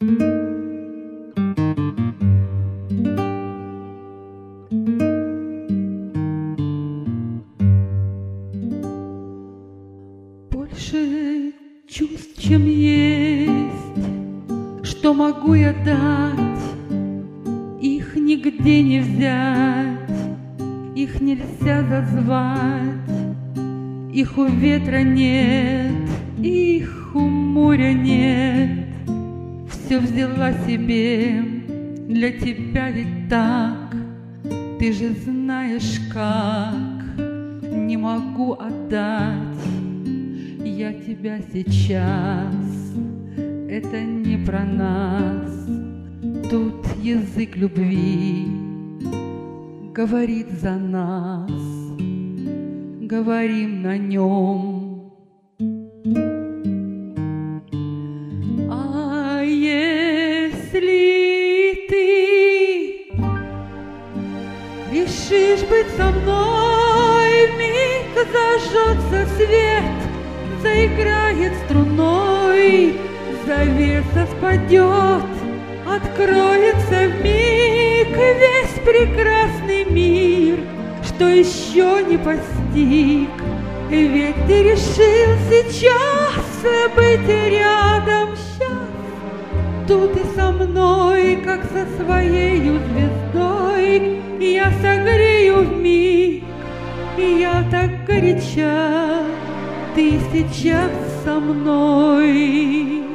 Больше чувств, чем есть, что могу я дать, их нигде не взять, их нельзя зазвать, их у ветра нет, их у моря нет. Все взяла себе, для тебя ведь так, ты же знаешь как, не могу отдать я тебя сейчас. Это не про нас, тут язык любви говорит за нас, говорим на нем. А если ты решишь быть со мной, вмиг зажжется свет, заиграет струной, завеса спадет, откроется вмиг весь прекрасный мир, что еще не постиг. Ведь ты решил сейчас быть рядом, сейчас, тут и со мной, как со своею звездой. Я согрею вмиг, я так горяча, ты сейчас со мной.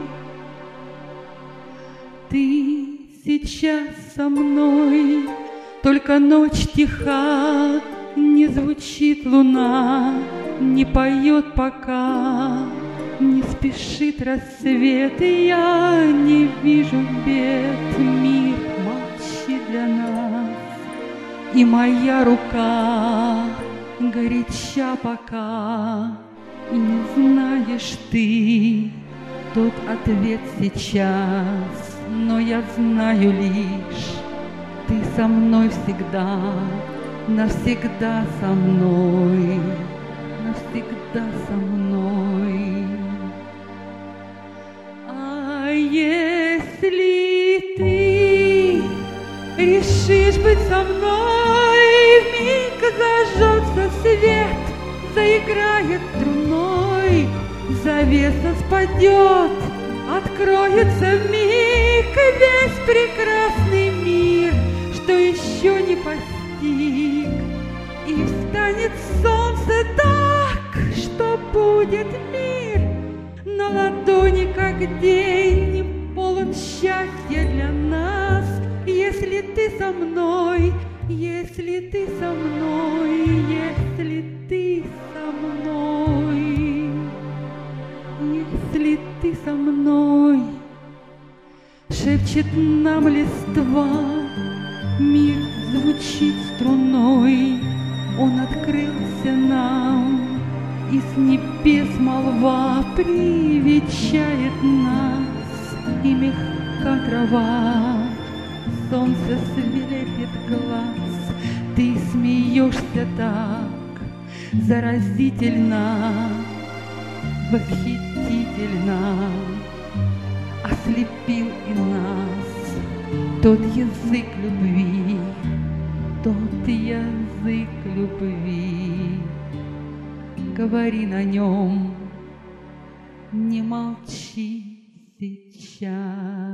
Ты сейчас со мной, только ночь тиха, не звучит луна, не поет пока, не спешит рассвет, и я не вижу бед. Мир молчит для нас, и моя рука горяча пока, и не знаешь ты тот ответ сейчас, но я знаю лишь, ты со мной всегда, навсегда со мной, навсегда со мной. А если ты решишь быть со мной, вмиг зажжется свет, заиграет струной, завеса спадет, откроется вмиг весь прекрасный мир, что еще не постиг, и встанет солнце так, что будет мир на ладони, как день, полон счастья для нас. Если ты со мной, если ты со мной, если ты со мной, если ты со мной, шепчет нам листва, мир звучит струной, он открылся нам, и с небес молва привечает нас, и мягка трава, солнце светит глаз, ты смеешься так заразительно, восхитительно, ослепил и нас тот язык любви, тот язык любви. Говори на нем, не молчи сейчас.